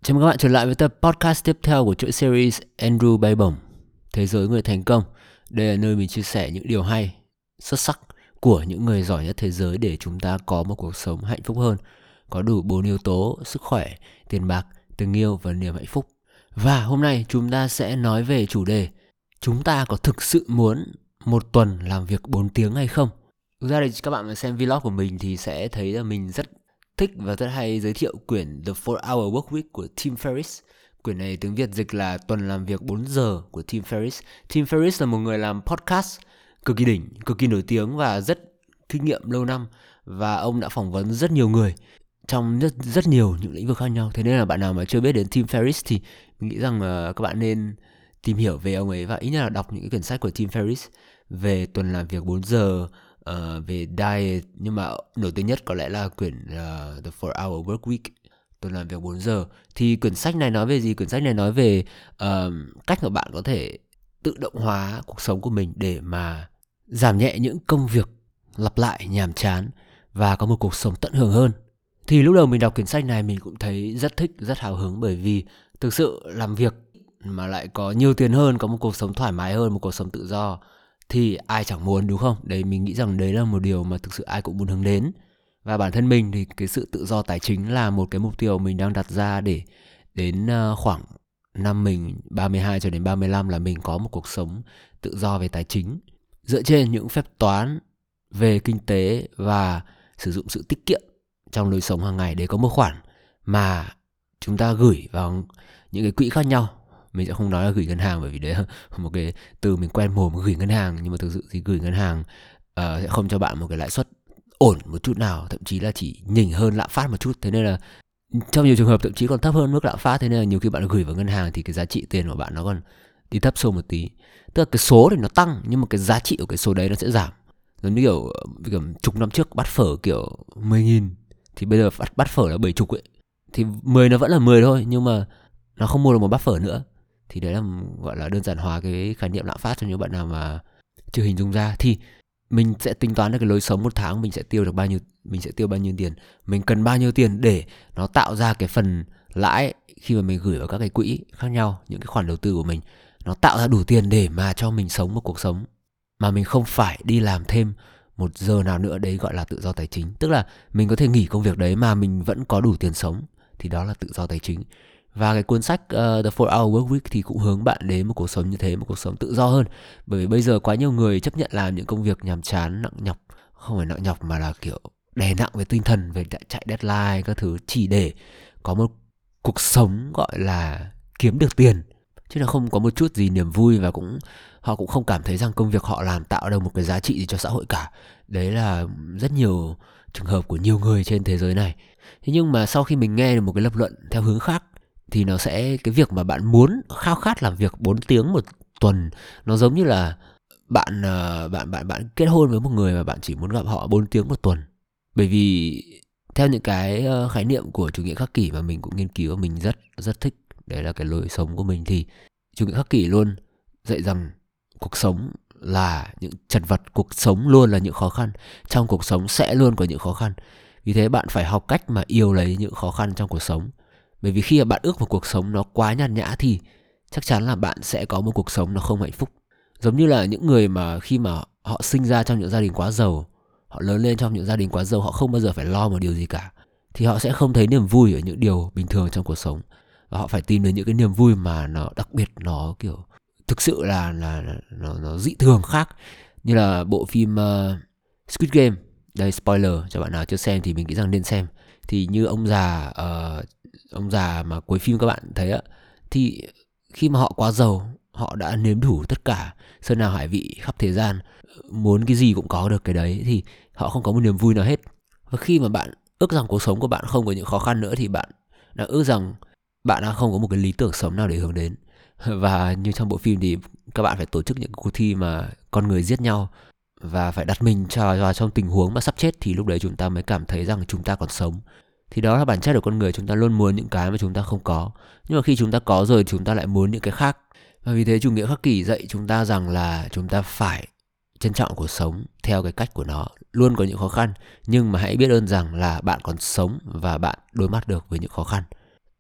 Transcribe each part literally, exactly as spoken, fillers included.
Chào mừng các bạn trở lại với tập podcast tiếp theo của chuỗi series Andrew Bay Bổng, Thế giới người thành công. Đây là nơi mình chia sẻ những điều hay, xuất sắc của những người giỏi nhất thế giới để chúng ta có một cuộc sống hạnh phúc hơn, có đủ bốn yếu tố: sức khỏe, tiền bạc, tình yêu và niềm hạnh phúc. Và hôm nay chúng ta sẽ nói về chủ đề: chúng ta có thực sự muốn một tuần làm việc bốn tiếng hay không? Thực ra thì các bạn mà xem vlog của mình thì sẽ thấy là mình rất thích và rất hay giới thiệu quyển The four hour Work Week của Tim Ferriss. Quyển này tiếng Việt dịch là Tuần làm việc bốn giờ của Tim Ferriss. Tim Ferriss là một người làm podcast cực kỳ đỉnh, cực kỳ nổi tiếng và rất kinh nghiệm lâu năm. Và ông đã phỏng vấn rất nhiều người trong rất, rất nhiều những lĩnh vực khác nhau. Thế nên là bạn nào mà chưa biết đến Tim Ferriss thì mình nghĩ rằng uh, các bạn nên tìm hiểu về ông ấy và ít nhất là đọc những cái quyển sách của Tim Ferriss về tuần làm việc bốn giờ, Uh, về diet, nhưng mà nổi tiếng nhất có lẽ là quyển uh, The four hour Work Week, tuần làm việc bốn giờ. Thì quyển sách này nói về gì? Quyển sách này nói về uh, cách mà bạn có thể tự động hóa cuộc sống của mình để mà giảm nhẹ những công việc lặp lại nhàm chán và có một cuộc sống tận hưởng hơn. Thì lúc đầu mình đọc quyển sách này mình cũng thấy rất thích, rất hào hứng, bởi vì thực sự làm việc mà lại có nhiều tiền hơn, có một cuộc sống thoải mái hơn, một cuộc sống tự do thì ai chẳng muốn, đúng không? Đấy, mình nghĩ rằng đấy là một điều mà thực sự ai cũng muốn hướng đến. Và bản thân mình thì cái sự tự do tài chính là một cái mục tiêu mình đang đặt ra để đến khoảng năm mình ba mươi hai cho đến ba mươi lăm là mình có một cuộc sống tự do về tài chính, dựa trên những phép toán về kinh tế và sử dụng sự tiết kiệm trong lối sống hàng ngày để có một khoản mà chúng ta gửi vào những cái quỹ khác nhau. Mình sẽ không nói là gửi ngân hàng, bởi vì đấy là một cái từ mình quen mồm, gửi ngân hàng. Nhưng mà thực sự thì gửi ngân hàng uh, sẽ không cho bạn một cái lãi suất ổn một chút nào, thậm chí là chỉ nhỉnh hơn lạm phát một chút. Thế nên là trong nhiều trường hợp thậm chí còn thấp hơn mức lạm phát. Thế nên là nhiều khi bạn gửi vào ngân hàng thì cái giá trị tiền của bạn nó còn đi thấp sâu một tí. Tức là cái số thì nó tăng nhưng mà cái giá trị của cái số đấy nó sẽ giảm. Giống như kiểu, kiểu chục năm trước bát phở kiểu mười nghìn thì bây giờ bát, bát phở là bảy chục ấy. Thì mười nó vẫn là mười thôi, nhưng mà nó không mua được một bát phở nữa. Thì đấy là gọi là đơn giản hóa cái khái niệm lạm phát cho những bạn nào mà chưa hình dung ra. Thì mình sẽ tính toán được cái lối sống một tháng mình sẽ tiêu được bao nhiêu, mình sẽ tiêu bao nhiêu tiền, mình cần bao nhiêu tiền để nó tạo ra cái phần lãi khi mà mình gửi vào các cái quỹ khác nhau, những cái khoản đầu tư của mình nó tạo ra đủ tiền để mà cho mình sống một cuộc sống mà mình không phải đi làm thêm một giờ nào nữa. Đấy gọi là tự do tài chính. Tức là mình có thể nghỉ công việc đấy mà mình vẫn có đủ tiền sống, thì đó là tự do tài chính. Và cái cuốn sách uh, The four hour Work Week thì cũng hướng bạn đến một cuộc sống như thế, một cuộc sống tự do hơn. Bởi vì bây giờ quá nhiều người chấp nhận làm những công việc nhàm chán, nặng nhọc. Không phải nặng nhọc mà là kiểu đè nặng về tinh thần, về chạy deadline các thứ, chỉ để có một cuộc sống gọi là kiếm được tiền, chứ là không có một chút gì niềm vui. Và cũng họ cũng không cảm thấy rằng công việc họ làm tạo được một cái giá trị gì cho xã hội cả. Đấy là rất nhiều trường hợp của nhiều người trên thế giới này. Thế nhưng mà sau khi mình nghe được một cái lập luận theo hướng khác, thì nó sẽ, cái việc mà bạn muốn khao khát làm việc bốn tiếng một tuần, nó giống như là bạn bạn bạn bạn kết hôn với một người mà bạn chỉ muốn gặp họ bốn tiếng một tuần. Bởi vì theo những cái khái niệm của chủ nghĩa khắc kỷ mà mình cũng nghiên cứu và mình rất rất thích, đấy là cái lối sống của mình, thì chủ nghĩa khắc kỷ luôn dạy rằng cuộc sống là những chật vật, cuộc sống luôn là những khó khăn, trong cuộc sống sẽ luôn có những khó khăn. Vì thế bạn phải học cách mà yêu lấy những khó khăn trong cuộc sống. Bởi vì khi mà bạn ước một cuộc sống nó quá nhàn nhã thì chắc chắn là bạn sẽ có một cuộc sống nó không hạnh phúc. Giống như là những người mà khi mà họ sinh ra trong những gia đình quá giàu, họ lớn lên trong những gia đình quá giàu, họ không bao giờ phải lo một điều gì cả, thì họ sẽ không thấy niềm vui ở những điều bình thường trong cuộc sống. Và họ phải tìm đến những cái niềm vui mà nó đặc biệt, nó kiểu thực sự là, là nó, nó dị thường khác. Như là bộ phim uh, Squid Game. Đây, spoiler cho bạn nào chưa xem thì mình nghĩ rằng nên xem. Thì như ông già uh, ông già mà cuối phim các bạn thấy á, thì khi mà họ quá giàu, họ đã nếm đủ tất cả sơn nào hải vị khắp thế gian, muốn cái gì cũng có được cái đấy, thì họ không có một niềm vui nào hết. Và khi mà bạn ước rằng cuộc sống của bạn không có những khó khăn nữa, thì bạn đã ước rằng bạn đã không có một cái lý tưởng sống nào để hướng đến. Và như trong bộ phim thì các bạn phải tổ chức những cuộc thi mà con người giết nhau, và phải đặt mình vào trong tình huống mà sắp chết, thì lúc đấy chúng ta mới cảm thấy rằng chúng ta còn sống. Thì đó là bản chất của con người, chúng ta luôn muốn những cái mà chúng ta không có. Nhưng mà khi chúng ta có rồi, chúng ta lại muốn những cái khác. Và vì thế chủ nghĩa khắc kỷ dạy chúng ta rằng là chúng ta phải trân trọng cuộc sống theo cái cách của nó. Luôn có những khó khăn, nhưng mà hãy biết ơn rằng là bạn còn sống và bạn đối mặt được với những khó khăn.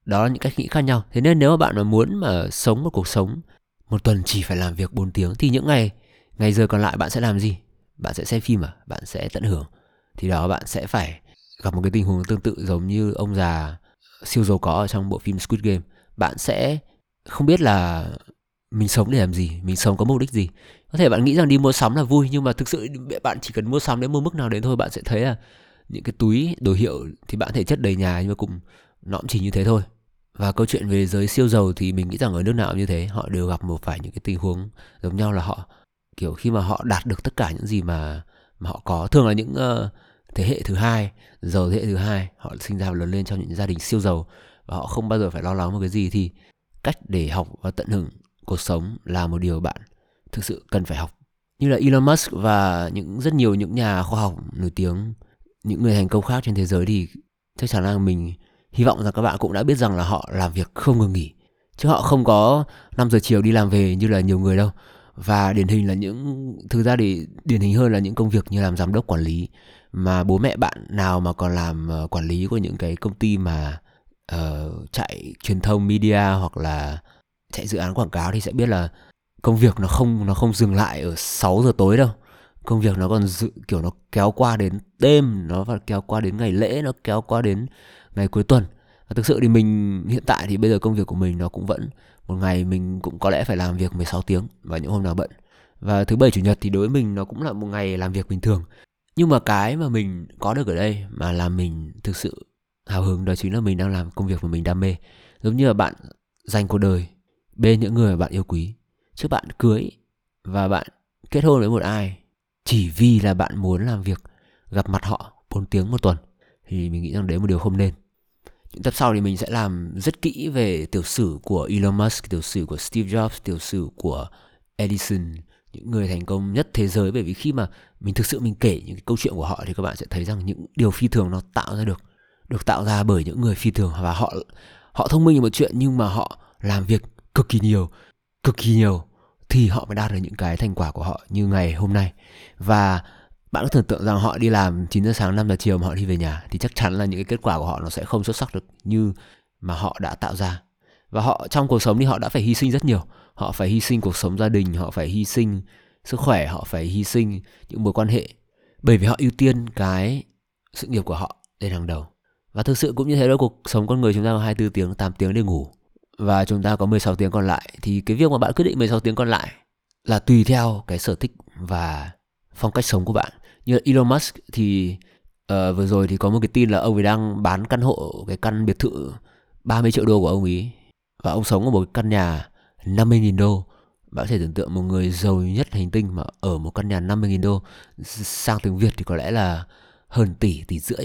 Đó là những cách nghĩ khác nhau. Thế nên nếu mà bạn mà muốn mà sống một cuộc sống một tuần chỉ phải làm việc bốn tiếng thì những ngày ngày giờ còn lại bạn sẽ làm gì? Bạn sẽ xem phim à? Bạn sẽ tận hưởng. Thì đó bạn sẽ phải gặp một cái tình huống tương tự giống như ông già siêu giàu có ở trong bộ phim Squid Game. Bạn sẽ không biết là mình sống để làm gì, mình sống có mục đích gì. Có thể bạn nghĩ rằng đi mua sắm là vui, nhưng mà thực sự bạn chỉ cần mua sắm đến một mức nào đến thôi. Bạn sẽ thấy là những cái túi đồ hiệu thì bạn có thể chất đầy nhà, nhưng mà cũng nó cũng chỉ như thế thôi. Và câu chuyện về giới siêu giàu thì mình nghĩ rằng ở nước nào cũng như thế. Họ đều gặp một vài những cái tình huống giống nhau, là họ kiểu khi mà họ đạt được tất cả những gì mà mà họ có, thường là những uh, thế hệ thứ hai, giàu thế hệ thứ hai, họ sinh ra và lớn lên trong những gia đình siêu giàu và họ không bao giờ phải lo lắng một cái gì. Thì cách để học và tận hưởng cuộc sống là một điều bạn thực sự cần phải học. Như là Elon Musk và những rất nhiều những nhà khoa học nổi tiếng, những người thành công khác trên thế giới, thì chắc chắn là mình hy vọng rằng các bạn cũng đã biết rằng là họ làm việc không ngừng nghỉ, chứ họ không có năm giờ chiều đi làm về như là nhiều người đâu. Và điển hình là những thực ra thì điển hình hơn là những công việc như làm giám đốc, quản lý, mà bố mẹ bạn nào mà còn làm uh, quản lý của những cái công ty mà uh, chạy truyền thông media hoặc là chạy dự án quảng cáo thì sẽ biết là công việc nó không nó không dừng lại ở sáu giờ tối đâu. Công việc nó còn dự, kiểu nó kéo qua đến đêm, nó và kéo qua đến ngày lễ, nó kéo qua đến ngày cuối tuần. Và thực sự thì mình hiện tại thì bây giờ công việc của mình nó cũng vẫn một ngày mình cũng có lẽ phải làm việc mười sáu tiếng vào những hôm nào bận. Và thứ bảy chủ nhật thì đối với mình nó cũng là một ngày làm việc bình thường. Nhưng mà cái mà mình có được ở đây mà làm mình thực sự hào hứng đó chính là mình đang làm công việc mà mình đam mê. Giống như là bạn dành cuộc đời bên những người mà bạn yêu quý, chứ bạn cưới và bạn kết hôn với một ai chỉ vì là bạn muốn làm việc gặp mặt họ bốn tiếng một tuần thì mình nghĩ rằng đấy là một điều không nên. Những tập sau thì mình sẽ làm rất kỹ về tiểu sử của Elon Musk, tiểu sử của Steve Jobs, tiểu sử của Edison, những người thành công nhất thế giới. Bởi vì khi mà mình thực sự mình kể những cái câu chuyện của họ thì các bạn sẽ thấy rằng những điều phi thường nó tạo ra được được tạo ra bởi những người phi thường, và họ họ thông minh là một chuyện, nhưng mà họ làm việc cực kỳ nhiều, cực kỳ nhiều thì họ mới đạt được những cái thành quả của họ như ngày hôm nay. Và bạn có tưởng tượng rằng họ đi làm chín giờ sáng năm giờ chiều mà họ đi về nhà thì chắc chắn là những cái kết quả của họ nó sẽ không xuất sắc được như mà họ đã tạo ra. Và họ trong cuộc sống thì họ đã phải hy sinh rất nhiều. Họ phải hy sinh cuộc sống gia đình, họ phải hy sinh sức khỏe, họ phải hy sinh những mối quan hệ, bởi vì họ ưu tiên cái sự nghiệp của họ lên hàng đầu. Và thực sự cũng như thế đó, cuộc sống con người chúng ta có hai mươi bốn tiếng, tám tiếng để ngủ, và chúng ta có mười sáu tiếng còn lại. Thì cái việc mà bạn quyết định mười sáu tiếng còn lại là tùy theo cái sở thích và phong cách sống của bạn. Như Elon Musk thì uh, vừa rồi thì có một cái tin là ông ấy đang bán căn hộ, cái căn biệt thự ba mươi triệu đô của ông ấy, và ông sống ở một căn nhà năm mươi nghìn đô. Bạn có thể tưởng tượng một người giàu nhất hành tinh mà ở một căn nhà năm mươi nghìn đô, sang tiếng Việt thì có lẽ là hơn tỷ, tỷ rưỡi.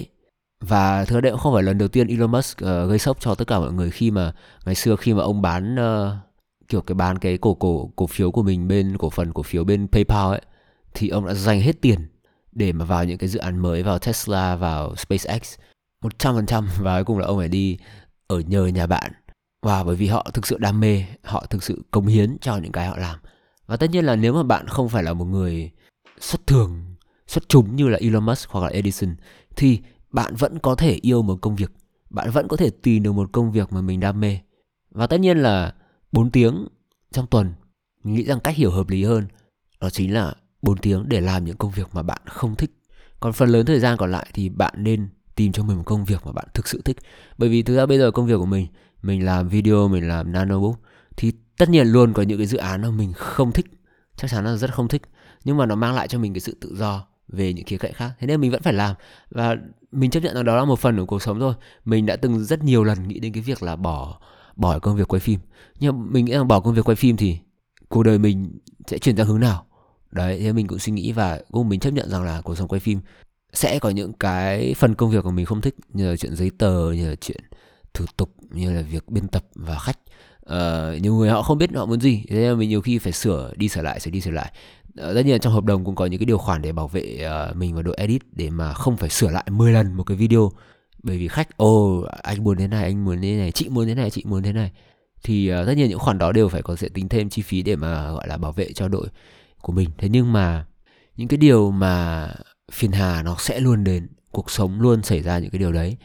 Và thực ra đấy cũng không phải lần đầu tiên Elon Musk uh, gây sốc cho tất cả mọi người, khi mà ngày xưa khi mà ông bán uh, kiểu cái bán cái cổ cổ cổ phiếu của mình bên cổ phần cổ phiếu bên PayPal ấy, thì ông đã dành hết tiền để mà vào những cái dự án mới, vào Tesla, vào SpaceX một trăm phần trăm, và cuối cùng là ông phải đi ở nhờ nhà bạn. Và bởi vì họ thực sự đam mê, họ thực sự cống hiến cho những cái họ làm. Và tất nhiên là nếu mà bạn không phải là một người xuất thường, xuất chúng như là Elon Musk hoặc là Edison, thì bạn vẫn có thể yêu một công việc, bạn vẫn có thể tìm được một công việc mà mình đam mê. Và tất nhiên là bốn tiếng trong tuần, mình nghĩ rằng cách hiểu hợp lý hơn đó chính là bốn tiếng để làm những công việc mà bạn không thích. Còn phần lớn thời gian còn lại thì bạn nên tìm cho mình một công việc mà bạn thực sự thích. Bởi vì thực ra bây giờ công việc của mình, mình làm video, mình làm nanobook, thì tất nhiên luôn có những cái dự án mà mình không thích, chắc chắn là rất không thích, nhưng mà nó mang lại cho mình cái sự tự do về những khía cạnh khác, thế nên mình vẫn phải làm. Và mình chấp nhận rằng đó là một phần của cuộc sống thôi. Mình đã từng rất nhiều lần nghĩ đến cái việc là bỏ bỏ công việc quay phim, nhưng mình nghĩ rằng bỏ công việc quay phim thì cuộc đời mình sẽ chuyển sang hướng nào đấy. Thế mình cũng suy nghĩ và cũng mình chấp nhận rằng là cuộc sống quay phim sẽ có những cái phần công việc của mình không thích, như là chuyện giấy tờ, như là chuyện thủ tục, như là việc biên tập và khách. Uh, nhiều người họ không biết họ muốn gì, thế nên mình nhiều khi phải sửa đi sửa lại, sửa đi sửa lại. Uh, tất nhiên trong hợp đồng cũng có những cái điều khoản để bảo vệ uh, mình và đội edit, để mà không phải sửa lại mười lần một cái video. Bởi vì khách, ồ oh, anh muốn thế này, anh muốn thế này, chị muốn thế này, chị muốn thế này. Thì uh, tất nhiên những khoản đó đều phải có sẽ tính thêm chi phí để mà gọi là bảo vệ cho đội của mình. Thế nhưng mà những cái điều mà phiền hà nó sẽ luôn đến, cuộc sống luôn xảy ra những cái điều đấy.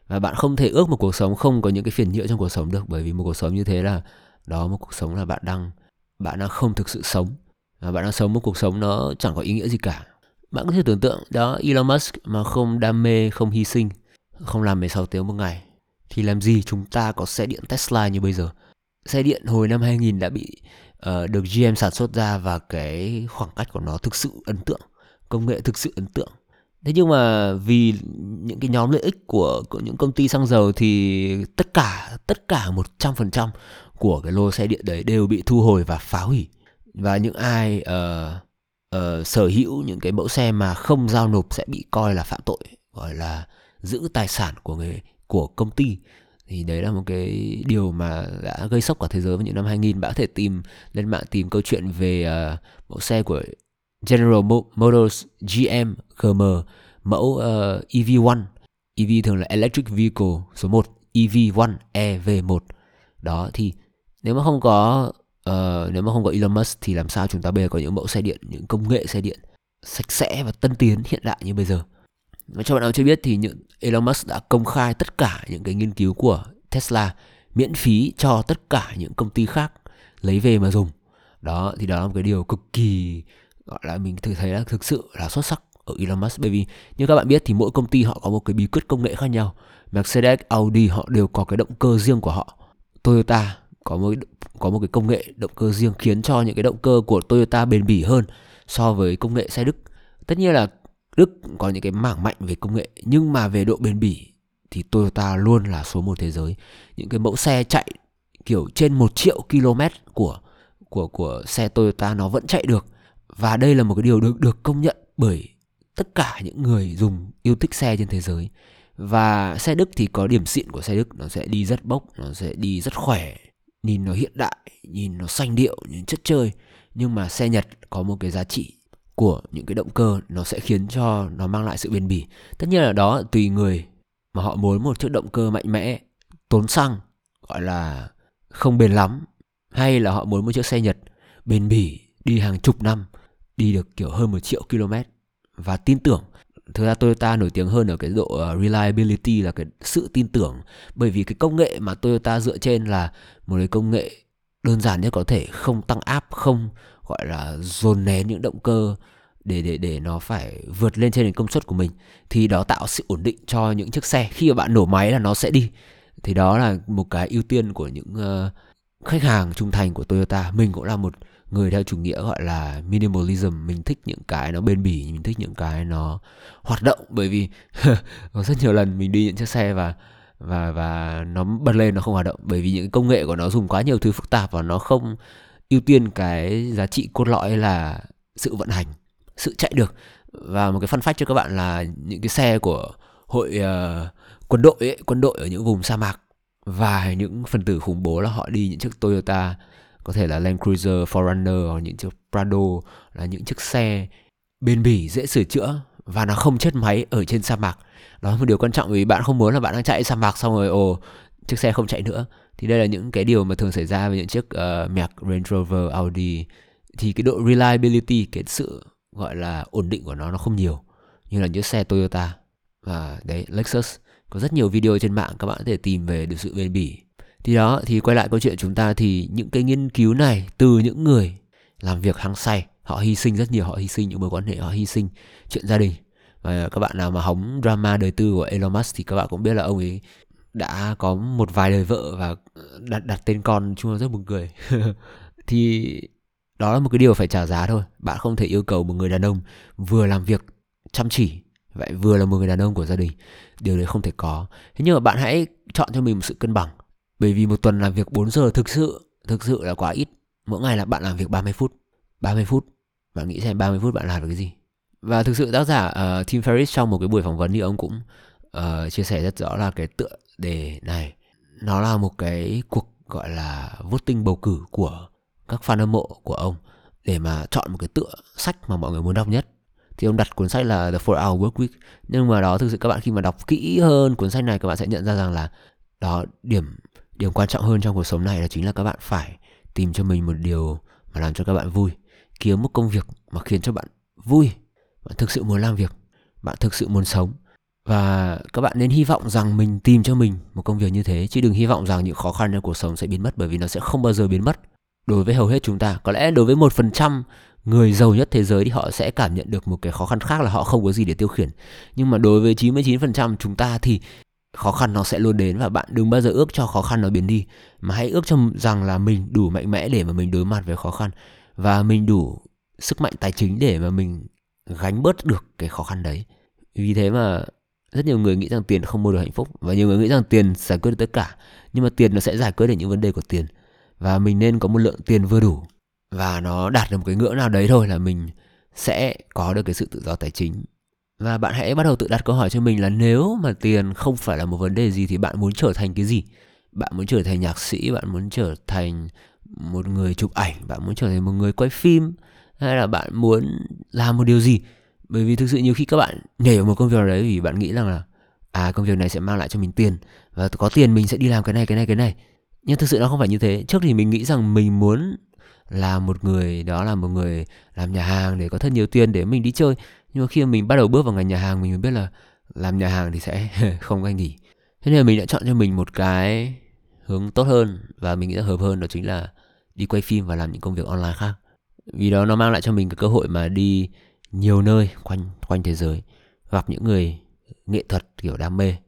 Và bạn không thể ước một cuộc sống không có những cái phiền nhiễu trong cuộc sống được, bởi vì một cuộc sống như thế là đó một cuộc sống là bạn đang bạn đang không thực sự sống. Và bạn đang sống một cuộc sống nó chẳng có ý nghĩa gì cả. Bạn có thể tưởng tượng đó, Elon Musk mà không đam mê, không hy sinh, không làm mười sáu tiếng một ngày, thì làm gì chúng ta có xe điện Tesla như bây giờ. Xe điện hồi năm hai nghìn đã bị uh, được giê em sản xuất ra, và cái khoảng cách của nó thực sự ấn tượng, công nghệ thực sự ấn tượng. Thế nhưng mà vì những cái nhóm lợi ích của, của những công ty xăng dầu thì tất cả tất cả một trăm phần trăm của cái lô xe điện đấy đều bị thu hồi và phá hủy. Và những ai uh, uh, sở hữu những cái mẫu xe mà không giao nộp sẽ bị coi là phạm tội, gọi là giữ tài sản của người của công ty. Thì đấy là một cái điều mà đã gây sốc cả thế giới vào những năm hai nghìn. Bạn có thể tìm lên mạng tìm câu chuyện về uh, mẫu xe của General Motors giê em giê em, mẫu uh, e vê một. e vê thường là Electric Vehicle số một, e vê một, e vê một. Đó thì nếu mà không có uh, nếu mà không có Elon Musk thì làm sao chúng ta bây giờ có những mẫu xe điện, những công nghệ xe điện sạch sẽ và tân tiến hiện đại như bây giờ. Và cho bạn nào chưa biết thì những Elon Musk đã công khai tất cả những cái nghiên cứu của Tesla miễn phí cho tất cả những công ty khác lấy về mà dùng. Đó thì đó là một cái điều cực kỳ, gọi là mình thử thấy là thực sự là xuất sắc ở Elon Musk. Bởi vì như các bạn biết thì mỗi công ty họ có một cái bí quyết công nghệ khác nhau. Mercedes, Audi họ đều có cái động cơ riêng của họ. Toyota có một có một cái công nghệ động cơ riêng khiến cho những cái động cơ của Toyota bền bỉ hơn so với công nghệ xe Đức. Tất nhiên là Đức có những cái mảng mạnh về công nghệ, nhưng mà về độ bền bỉ thì Toyota luôn là số một thế giới. Những cái mẫu xe chạy kiểu trên một triệu km của của của xe Toyota nó vẫn chạy được. Và đây là một cái điều được được công nhận bởi tất cả những người dùng yêu thích xe trên thế giới. Và xe Đức thì có điểm xịn của xe Đức, nó sẽ đi rất bốc, nó sẽ đi rất khỏe, nhìn nó hiện đại, nhìn nó sanh điệu, nhìn chất chơi. Nhưng mà xe Nhật có một cái giá trị của những cái động cơ, nó sẽ khiến cho nó mang lại sự bền bỉ. Tất nhiên là đó tùy người, mà họ muốn một chiếc động cơ mạnh mẽ, tốn xăng, gọi là không bền lắm, hay là họ muốn một chiếc xe Nhật bền bỉ, đi hàng chục năm, đi được kiểu hơn một triệu km và tin tưởng. Thực ra Toyota nổi tiếng hơn ở cái độ reliability, là cái sự tin tưởng. Bởi vì cái công nghệ mà Toyota dựa trên là một cái công nghệ đơn giản nhất có thể, không tăng áp, không gọi là dồn nén những động cơ để để để nó phải vượt lên trên cái công suất của mình. Thì đó tạo sự ổn định cho những chiếc xe. Khi mà bạn nổ máy là nó sẽ đi. Thì đó là một cái ưu tiên của những uh, khách hàng trung thành của Toyota. Mình cũng là một người theo chủ nghĩa gọi là minimalism. Mình thích những cái nó bền bỉ, mình thích những cái nó hoạt động. Bởi vì có rất nhiều lần mình đi những chiếc xe và và và nó bật lên nó không hoạt động, bởi vì những công nghệ của nó dùng quá nhiều thứ phức tạp và nó không ưu tiên cái giá trị cốt lõi là sự vận hành, sự chạy được. Và một cái fun fact cho các bạn là những cái xe của hội uh, quân đội ấy, quân đội ở những vùng sa mạc và những phần tử khủng bố là họ đi những chiếc Toyota, có thể là Land Cruiser, four runner hoặc những chiếc Prado, là những chiếc xe bền bỉ, dễ sửa chữa và nó không chết máy ở trên sa mạc. Đó là một điều quan trọng, vì bạn không muốn là bạn đang chạy sa mạc xong rồi ồ chiếc xe không chạy nữa. Thì đây là những cái điều mà thường xảy ra với những chiếc uh, Merc, Range Rover, Audi. Thì cái độ reliability, cái sự gọi là ổn định của nó nó không nhiều như là những xe Toyota. Và đấy, Lexus có rất nhiều video trên mạng các bạn có thể tìm về được sự bền bỉ. Thì đó, thì quay lại câu chuyện chúng ta, thì những cái nghiên cứu này từ những người làm việc hăng say, họ hy sinh rất nhiều, họ hy sinh những mối quan hệ, họ hy sinh chuyện gia đình. Và các bạn nào mà hóng drama đời tư của Elon Musk thì các bạn cũng biết là ông ấy đã có một vài đời vợ và đặt đặt tên con, chung là rất buồn cười. Thì đó là một cái điều phải trả giá thôi. Bạn không thể yêu cầu một người đàn ông vừa làm việc chăm chỉ vậy vừa là một người đàn ông của gia đình. Điều đấy không thể có. Thế nhưng mà bạn hãy chọn cho mình một sự cân bằng. Bởi vì một tuần làm việc bốn giờ thực sự Thực sự là quá ít. Mỗi ngày là bạn làm việc ba mươi phút. ba mươi phút. Bạn nghĩ xem ba mươi phút bạn làm được cái gì. Và thực sự tác giả uh, Tim Ferriss trong một cái buổi phỏng vấn thì ông cũng uh, chia sẻ rất rõ là cái tựa đề này nó là một cái cuộc gọi là voting bầu cử của các fan hâm mộ của ông để mà chọn một cái tựa sách mà mọi người muốn đọc nhất. Thì ông đặt cuốn sách là The four hour Work Week. Nhưng mà đó, thực sự các bạn khi mà đọc kỹ hơn cuốn sách này, các bạn sẽ nhận ra rằng là đó, điểm điểm quan trọng hơn trong cuộc sống này là chính là các bạn phải tìm cho mình một điều mà làm cho các bạn vui. Kiếm một công việc mà khiến cho bạn vui. Bạn thực sự muốn làm việc, bạn thực sự muốn sống. Và các bạn nên hy vọng rằng mình tìm cho mình một công việc như thế, chứ đừng hy vọng rằng những khó khăn trong cuộc sống sẽ biến mất, bởi vì nó sẽ không bao giờ biến mất. Đối với hầu hết chúng ta, có lẽ đối với một phần trăm người giàu nhất thế giới thì họ sẽ cảm nhận được một cái khó khăn khác là họ không có gì để tiêu khiển. Nhưng mà đối với chín mươi chín phần trăm chúng ta thì khó khăn nó sẽ luôn đến, và bạn đừng bao giờ ước cho khó khăn nó biến đi, mà hãy ước cho rằng là mình đủ mạnh mẽ để mà mình đối mặt với khó khăn, và mình đủ sức mạnh tài chính để mà mình gánh bớt được cái khó khăn đấy. Vì thế mà rất nhiều người nghĩ rằng tiền không mua được hạnh phúc, và nhiều người nghĩ rằng tiền giải quyết được tất cả. Nhưng mà tiền nó sẽ giải quyết được những vấn đề của tiền, và mình nên có một lượng tiền vừa đủ, và nó đạt được một cái ngưỡng nào đấy thôi là mình sẽ có được cái sự tự do tài chính. Và bạn hãy bắt đầu tự đặt câu hỏi cho mình là nếu mà tiền không phải là một vấn đề gì thì bạn muốn trở thành cái gì? Bạn muốn trở thành nhạc sĩ, bạn muốn trở thành một người chụp ảnh, bạn muốn trở thành một người quay phim, hay là bạn muốn làm một điều gì? Bởi vì thực sự nhiều khi các bạn nhảy vào một công việc đấy vì bạn nghĩ rằng là à, công việc này sẽ mang lại cho mình tiền, và có tiền mình sẽ đi làm cái này cái này cái này. Nhưng thực sự nó không phải như thế. Trước thì mình nghĩ rằng mình muốn là một người, đó là một người làm nhà hàng để có thật nhiều tiền để mình đi chơi. Nhưng mà khi mà mình bắt đầu bước vào ngành nhà hàng, mình mới biết là làm nhà hàng thì sẽ không có nghỉ. Thế nên là mình đã chọn cho mình một cái hướng tốt hơn, và mình nghĩ là hợp hơn, đó chính là đi quay phim và làm những công việc online khác. Vì đó nó mang lại cho mình cái cơ hội mà đi nhiều nơi quanh quanh thế giới, gặp những người nghệ thuật kiểu đam mê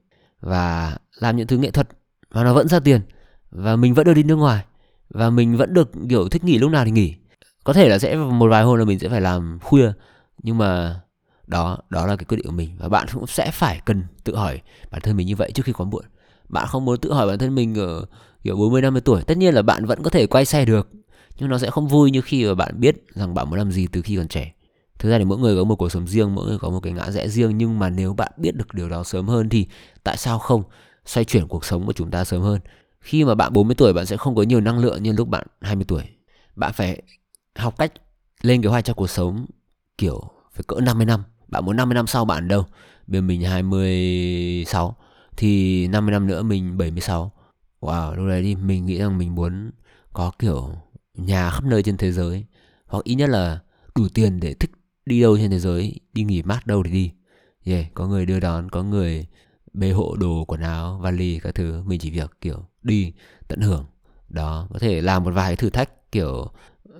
và làm những thứ nghệ thuật và nó vẫn ra tiền, và mình vẫn được đi nước ngoài, và mình vẫn được kiểu thích nghỉ lúc nào thì nghỉ. Có thể là sẽ một vài hôm là mình sẽ phải làm khuya, nhưng mà đó đó là cái quyết định của mình, và bạn cũng sẽ phải cần tự hỏi bản thân mình như vậy trước khi quá muộn. Bạn không muốn tự hỏi bản thân mình ở kiểu bốn mươi năm mươi tuổi, tất nhiên là bạn vẫn có thể quay xe được, nhưng nó sẽ không vui như khi mà bạn biết rằng bạn muốn làm gì từ khi còn trẻ. Thực ra thì mỗi người có một cuộc sống riêng, mỗi người có một cái ngã rẽ riêng, nhưng mà nếu bạn biết được điều đó sớm hơn thì tại sao không xoay chuyển cuộc sống của chúng ta sớm hơn. Khi mà bạn bốn mươi tuổi, bạn sẽ không có nhiều năng lượng như lúc bạn hai mươi tuổi. Bạn phải học cách lên kế hoạch cho cuộc sống kiểu phải cỡ năm mươi năm. Bạn muốn năm mươi năm sau bạn ở đâu? Bây giờ mình hai mươi sáu, thì năm mươi năm nữa mình bảy mươi sáu. Wow, lúc đấy thì mình nghĩ rằng mình muốn có kiểu nhà khắp nơi trên thế giới, hoặc ít nhất là đủ tiền để thích đi đâu trên thế giới, đi nghỉ mát đâu thì đi. Yeah, có người đưa đón, có người bê hộ đồ, quần áo, vali các thứ. Mình chỉ việc kiểu đi tận hưởng. Đó, có thể làm một vài thử thách kiểu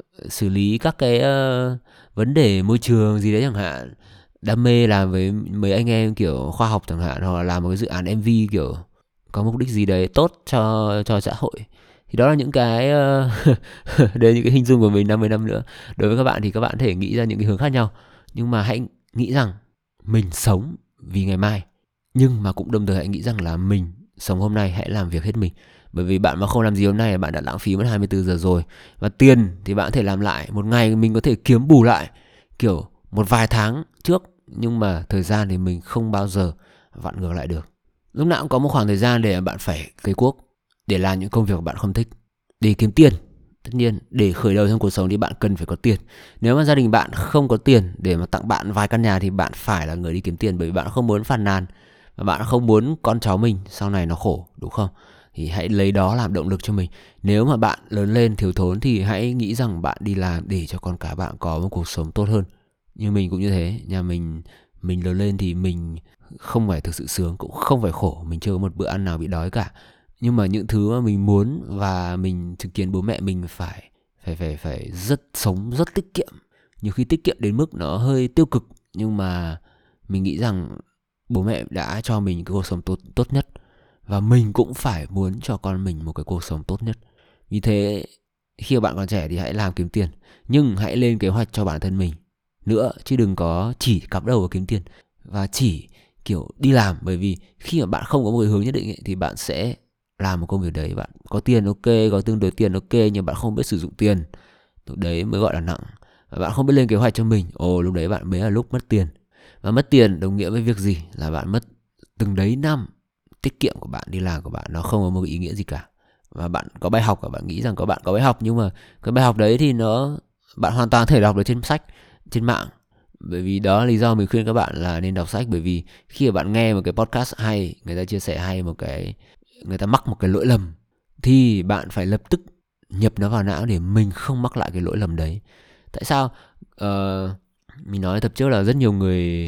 xử lý các cái uh, vấn đề môi trường gì đấy chẳng hạn. Đam mê làm với mấy anh em kiểu khoa học chẳng hạn, hoặc là làm một cái dự án em vê kiểu có mục đích gì đấy tốt cho cho xã hội. Thì đó là những cái uh, đây là những cái hình dung của mình năm mươi năm nữa. Đối với các bạn thì các bạn có thể nghĩ ra những cái hướng khác nhau, nhưng mà hãy nghĩ rằng mình sống vì ngày mai, nhưng mà cũng đồng thời hãy nghĩ rằng là mình sống hôm nay, hãy làm việc hết mình. Bởi vì bạn mà không làm gì hôm nay là bạn đã lãng phí mất hai mươi bốn giờ rồi. Và tiền thì bạn có thể làm lại, một ngày mình có thể kiếm bù lại kiểu một vài tháng trước, nhưng mà thời gian thì mình không bao giờ vặn ngược lại được. Lúc nào cũng có một khoảng thời gian để bạn phải cày cuốc, để làm những công việc bạn không thích, để kiếm tiền. Tất nhiên, để khởi đầu trong cuộc sống thì bạn cần phải có tiền. Nếu mà gia đình bạn không có tiền để mà tặng bạn vài căn nhà thì bạn phải là người đi kiếm tiền, bởi vì bạn không muốn phàn nàn, và bạn không muốn con cháu mình sau này nó khổ, đúng không? Thì hãy lấy đó làm động lực cho mình. Nếu mà bạn lớn lên thiếu thốn thì hãy nghĩ rằng bạn đi làm để cho con cái bạn có một cuộc sống tốt hơn. Như mình cũng như thế, nhà mình mình lớn lên thì mình không phải thực sự sướng, cũng không phải khổ, mình chưa có một bữa ăn nào bị đói cả. Nhưng mà những thứ mà mình muốn và mình chứng kiến bố mẹ mình phải phải phải phải rất sống rất tiết kiệm. Nhiều khi tiết kiệm đến mức nó hơi tiêu cực, nhưng mà mình nghĩ rằng bố mẹ đã cho mình cái cuộc sống tốt tốt nhất, và mình cũng phải muốn cho con mình một cái cuộc sống tốt nhất. Vì thế khi mà bạn còn trẻ thì hãy làm kiếm tiền, nhưng hãy lên kế hoạch cho bản thân mình nữa, chứ đừng có chỉ cắm đầu vào kiếm tiền và chỉ kiểu đi làm. Bởi vì khi mà bạn không có một cái hướng nhất định ấy, thì bạn sẽ làm một công việc đấy, bạn có tiền ok, có tương đối tiền ok, nhưng bạn không biết sử dụng tiền, lúc đấy mới gọi là nặng. Và bạn không biết lên kế hoạch cho mình, ồ lúc đấy bạn mới là lúc mất tiền. Và mất tiền đồng nghĩa với việc gì? Là bạn mất từng đấy năm tiết kiệm của bạn, đi làm của bạn, nó không có một ý nghĩa gì cả. Và bạn có bài học, và bạn nghĩ rằng có bạn có bài học, nhưng mà cái bài học đấy thì nó bạn hoàn toàn có thể đọc được trên sách, trên mạng. Bởi vì đó là lý do mình khuyên các bạn là nên đọc sách. Bởi vì khi mà bạn nghe một cái podcast hay, người ta chia sẻ hay, một cái người ta mắc một cái lỗi lầm, thì bạn phải lập tức nhập nó vào não để mình không mắc lại cái lỗi lầm đấy. Tại sao? Uh, mình nói tập trước là rất nhiều người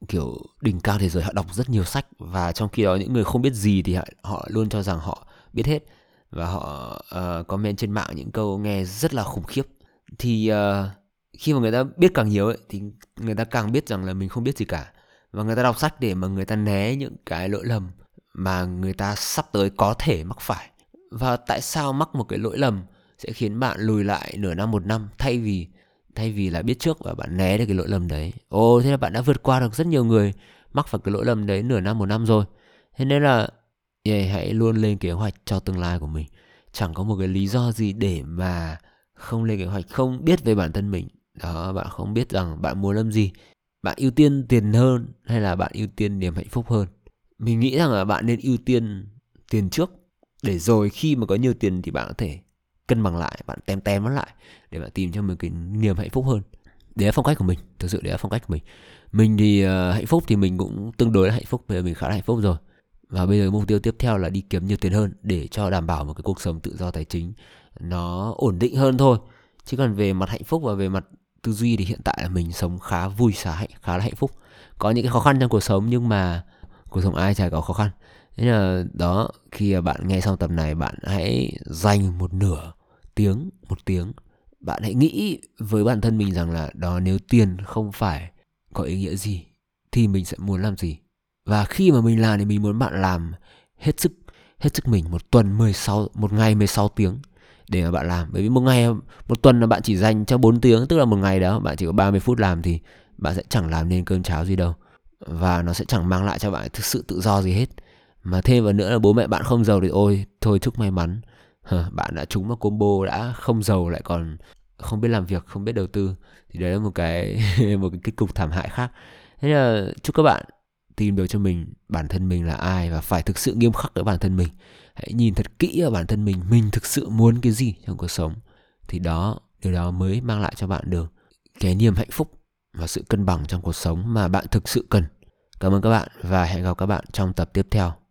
kiểu đỉnh cao thế giới họ đọc rất nhiều sách, và trong khi đó những người không biết gì thì họ, họ luôn cho rằng họ biết hết, và họ uh, comment trên mạng những câu nghe rất là khủng khiếp. Thì uh, khi mà người ta biết càng nhiều ấy, thì người ta càng biết rằng là mình không biết gì cả, và người ta đọc sách để mà người ta né những cái lỗi lầm mà người ta sắp tới có thể mắc phải. Và tại sao mắc một cái lỗi lầm sẽ khiến bạn lùi lại nửa năm một năm, thay vì thay vì là biết trước và bạn né được cái lỗi lầm đấy. Ồ, thế là bạn đã vượt qua được rất nhiều người mắc phải cái lỗi lầm đấy nửa năm một năm rồi. Thế nên là yeah, hãy luôn lên kế hoạch cho tương lai của mình. Chẳng có một cái lý do gì để mà không lên kế hoạch, không biết về bản thân mình. Đó, bạn không biết rằng bạn muốn làm gì. Bạn ưu tiên tiền hơn hay là bạn ưu tiên niềm hạnh phúc hơn? Mình nghĩ rằng là bạn nên ưu tiên tiền trước, để rồi khi mà có nhiều tiền thì bạn có thể cân bằng lại, bạn tem tem nó lại để bạn tìm cho mình cái niềm hạnh phúc hơn. Đấy là phong cách của mình, thực sự đấy là phong cách của mình. Mình thì uh, hạnh phúc thì mình cũng tương đối là hạnh phúc, bây giờ mình khá là hạnh phúc rồi. Và bây giờ mục tiêu tiếp theo là đi kiếm nhiều tiền hơn để cho đảm bảo một cái cuộc sống tự do tài chính nó ổn định hơn thôi. Chứ còn về mặt hạnh phúc và về mặt tư duy thì hiện tại là mình sống khá vui, khá, khá là hạnh phúc. Có những cái khó khăn trong cuộc sống nhưng mà cuộc sống ai chả có khó khăn. Thế là đó, khi bạn nghe xong tập này, bạn hãy dành một nửa tiếng, một tiếng, bạn hãy nghĩ với bản thân mình rằng là đó, nếu tiền không phải có ý nghĩa gì thì mình sẽ muốn làm gì. Và khi mà mình làm thì mình muốn bạn làm hết sức, hết sức mình, một tuần mười sáu, một ngày mười sáu tiếng để mà bạn làm. Bởi vì một ngày, một tuần là bạn chỉ dành cho bốn tiếng, tức là một ngày đó bạn chỉ có ba mươi phút làm thì bạn sẽ chẳng làm nên cơm cháo gì đâu. Và nó sẽ chẳng mang lại cho bạn thực sự tự do gì hết. Mà thêm vào nữa là bố mẹ bạn không giàu thì ôi, thôi chúc may mắn. Hờ, bạn đã trúng một combo đã không giàu lại còn không biết làm việc, không biết đầu tư. Thì đấy là một cái một cái kết cục thảm hại khác. Thế là chúc các bạn tìm được cho mình bản thân mình là ai, và phải thực sự nghiêm khắc với bản thân mình. Hãy nhìn thật kỹ vào bản thân mình, mình thực sự muốn cái gì trong cuộc sống. Thì đó, điều đó mới mang lại cho bạn được cái niềm hạnh phúc và sự cân bằng trong cuộc sống mà bạn thực sự cần. Cảm ơn các bạn và hẹn gặp các bạn trong tập tiếp theo.